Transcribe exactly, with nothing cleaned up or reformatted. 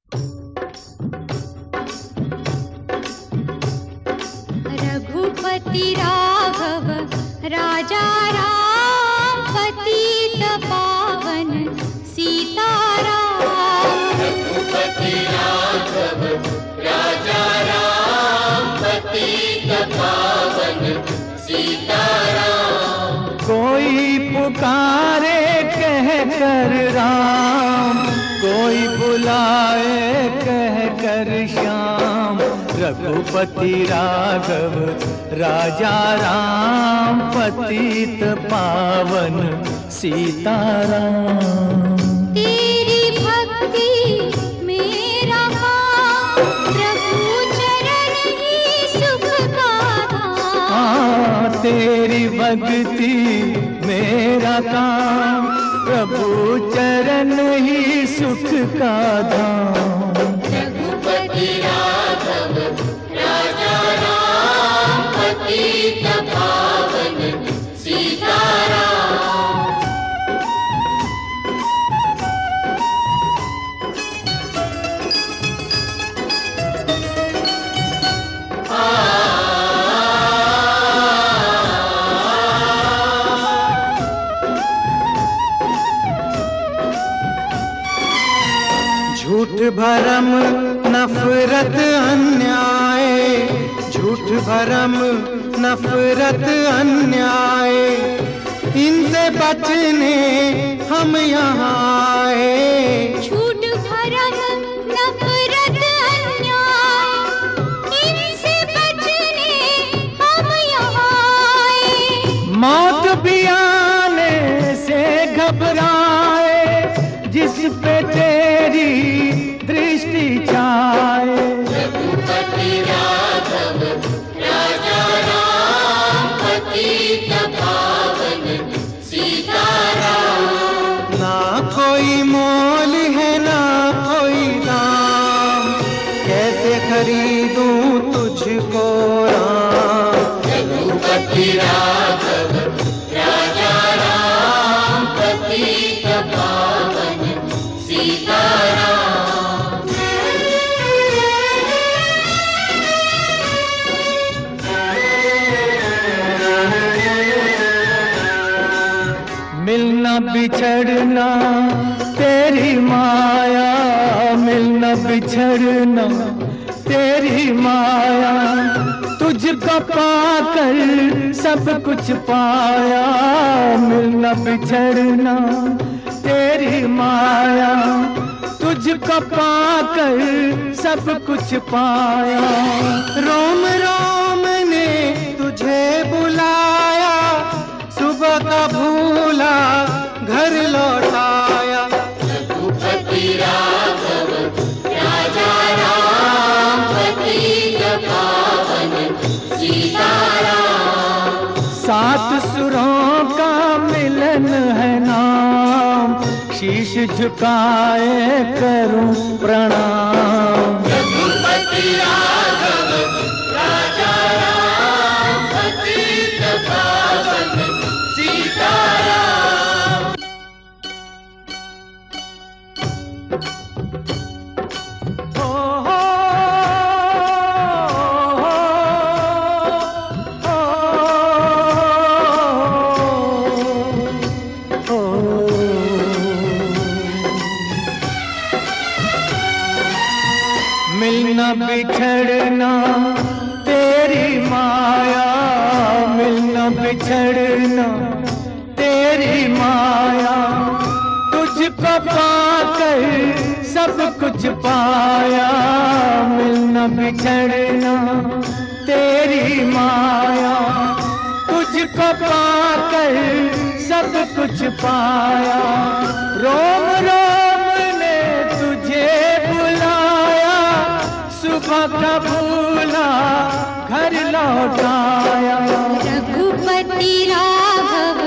रघुपति राघव राजा राम, पतित पावन सीताराम। रघुपति राघव राजा राम, पतित पावन सीताराम। कोई पुकारे कह कर राम, कोई बुलाए कह कर श्याम। रघुपति राघव राजा राम, पतित पावन सीताराम। तेरी भक्ति मेरा काम, प्रभु चरण ही सुख का धाम। हाँ, तेरी भक्ति मेरा काम, प्रभु चरण ही सुख का धाम। रघुपति राघव राजा राम, पतित पावन सीताराम। झूठ भरम नफरत अन्याय, झूठ भरम नफरत अन्याय, इनसे बचने हम यहाँ आए। झूठ भरम नफरत अन्याय, इनसे बचने हम यहाँ आए। मौत भी आने से घबराए, जिस पे तेरी दृष्टि छाए। रघुपति राघव राजा राम, पतित पावन सीताराम। ना कोई मोल है ना कोई दाम, कैसे खरीदूं तुझको राम। रघुपति राघव राजा राम, पतित पावन सीताराम। मिलना बिछड़ना तेरी माया, मिलना बिछड़ना तेरी माया। तुझको पाकर सब कुछ पाया, मिलना बिछड़ना तेरी माया। तुझको पाकर सब कुछ पाया। रोम रोम ने तुझे बुलाया, सुबह का भूला घर लौटाया। रघुपति राघव राजा राम, पतित पावन सीताराम। सात सुरों का मिलन है नाम, शीश झुकाए करूं प्रणाम। रघुपति राघव राजा राम, पतित पावन सीताराम। हो हो हो हो मिलना बिछड़ना तेरी माया, मिलना बिछड़ना तेरी माया। तुझको पाकर सब कुछ पाया, मिलना बिछड़ना तेरी माया। तुझको पाकर सब कुछ पाया। रोम रोम ने तुझे बुलाया, सुबह का भूला घर लौटाया। रघुपति राघव